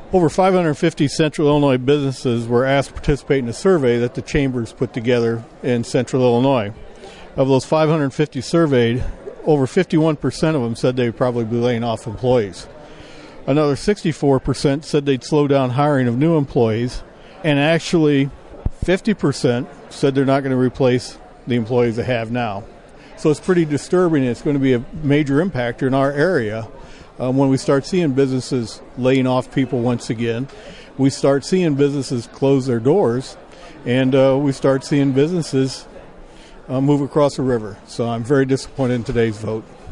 Over 550 Central Illinois businesses were asked to participate in a survey that the Chambers put together in Central Illinois. Of those 550 surveyed, over 51% of them said they would probably be laying off employees. Another 64% said they'd slow down hiring of new employees, and actually 50% said they're not going to replace the employees they have now. So it's pretty disturbing. It's going to be a major impactor in our area when we start seeing businesses laying off people once again. We start seeing businesses close their doors, and we start seeing businesses move across the river. So I'm very disappointed in today's vote.